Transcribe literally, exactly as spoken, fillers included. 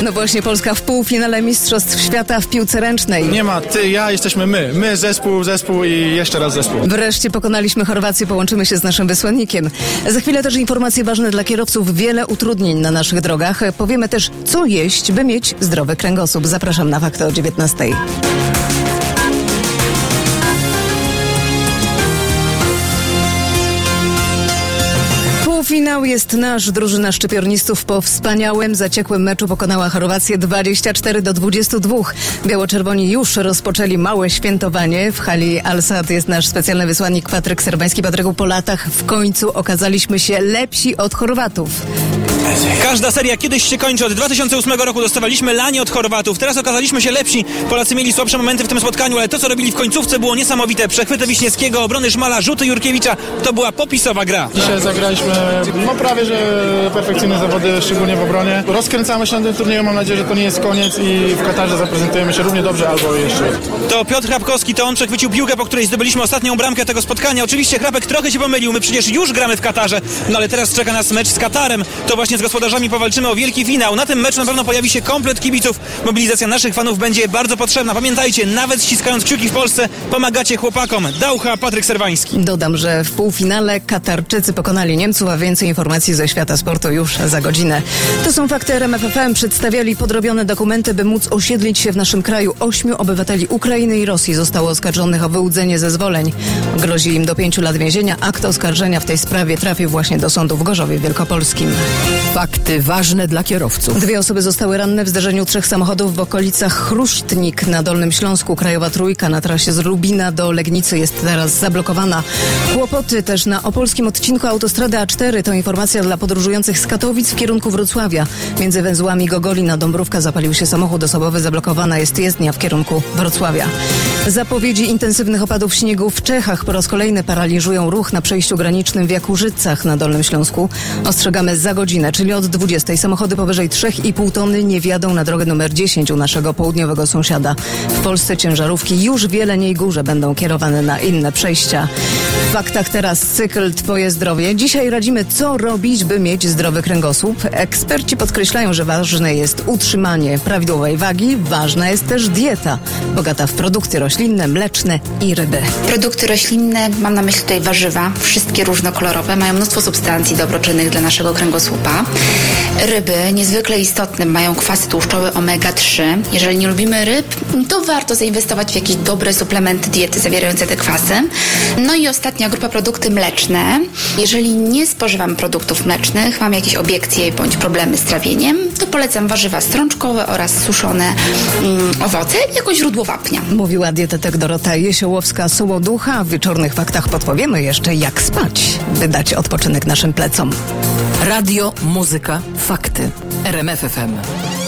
No właśnie, Polska w półfinale Mistrzostw Świata w piłce ręcznej. Nie ma ty, ja, jesteśmy my. My, zespół, zespół i jeszcze raz zespół. Wreszcie pokonaliśmy Chorwację, połączymy się z naszym wysłannikiem. Za chwilę też informacje ważne dla kierowców, wiele utrudnień na naszych drogach. Powiemy też, co jeść, by mieć zdrowy kręgosłup. Zapraszam na Fakty o dziewiętnastej. Finał jest nasz. Drużyna szczypiornistów po wspaniałym, zaciekłym meczu pokonała Chorwację dwadzieścia cztery do dwudziestu dwóch. Biało-czerwoni już rozpoczęli małe świętowanie. W hali Al-Sad jest nasz specjalny wysłannik Patryk Serbański. Patryku, po latach w końcu okazaliśmy się lepsi od Chorwatów. Każda seria kiedyś się kończy. Od dwa tysiące ósmego roku dostawaliśmy lanie od Chorwatów. Teraz okazaliśmy się lepsi. Polacy mieli słabsze momenty w tym spotkaniu, ale to, co robili w końcówce, było niesamowite. Przechwyty Wiśniewskiego, obrony Szmala, rzuty Jurkiewicza. To była popisowa gra. Dzisiaj zagraliśmy no prawie, że perfekcyjne zawody, szczególnie w obronie. Rozkręcamy się na tym turnieju. Mam nadzieję, że to nie jest koniec i w Katarze zaprezentujemy się równie dobrze albo jeszcze. To Piotr Hrabkowski, to on przechwycił piłkę, po której zdobyliśmy ostatnią bramkę tego spotkania. Oczywiście Hrabek trochę się pomylił. My przecież już gramy w Katarze. No ale teraz czeka nas mecz z Katarem. To właśnie z gospodarzami powalczymy o wielki finał. Na tym meczu na pewno pojawi się komplet kibiców. Mobilizacja naszych fanów będzie bardzo potrzebna. Pamiętajcie, nawet ściskając kciuki w Polsce, pomagacie chłopakom. Daucha, Patryk Serwański. Dodam, że w półfinale Katarczycy pokonali Niemców, a więcej informacji ze świata sportu już za godzinę. To są fakty R M F F M. Przedstawiali podrobione dokumenty, by móc osiedlić się w naszym kraju. Ośmiu obywateli Ukrainy i Rosji zostało oskarżonych o wyłudzenie zezwoleń. Grozi im do pięciu lat więzienia. Akt oskarżenia w tej sprawie trafił właśnie do sądu w Gorzowie Wielkopolskim. Fakty ważne dla kierowców. Dwie osoby zostały ranne w zderzeniu trzech samochodów w okolicach Chruśtnik na Dolnym Śląsku. Krajowa Trójka na trasie z Lubina do Legnicy jest teraz zablokowana. Kłopoty też na opolskim odcinku autostrady A cztery. To informacja dla podróżujących z Katowic w kierunku Wrocławia. Między węzłami Gogolina Dąbrówka zapalił się samochód osobowy. Zablokowana jest jezdnia w kierunku Wrocławia. Zapowiedzi intensywnych opadów śniegu w Czechach po raz kolejny paraliżują ruch na przejściu granicznym w Jakurzycach na Dolnym Śląsku. Ostrzegamy za godzinę, czyli od dwudziestej. Samochody powyżej trzy i pół tony nie wjadą na drogę numer dziesięć u naszego południowego sąsiada. W Polsce ciężarówki już w Jeleniej Górze będą kierowane na inne przejścia. W faktach teraz cykl Twoje zdrowie. Dzisiaj radzimy, co robić, by mieć zdrowy kręgosłup. Eksperci podkreślają, że ważne jest utrzymanie prawidłowej wagi. Ważna jest też dieta, bogata w produkty roślinne, mleczne i ryby. Produkty roślinne, mam na myśli tutaj warzywa, wszystkie różnokolorowe, mają mnóstwo substancji dobroczynnych dla naszego kręgosłupa. Ryby, niezwykle istotne, mają kwasy tłuszczowe omega trzy. Jeżeli nie lubimy ryb, to warto zainwestować w jakieś dobre suplementy diety zawierające te kwasy. No i ostatnia grupa, produkty mleczne. Jeżeli nie spożywam produktów mlecznych, mam jakieś obiekcje bądź problemy z trawieniem, to polecam warzywa strączkowe oraz suszone mm, owoce jako źródło wapnia. Mówiła dietetyk Dorota Jesiołowska-Sołoducha. W wieczornych faktach podpowiemy jeszcze, jak spać, by dać odpoczynek naszym plecom. Radio, muzyka, fakty. R M F F M.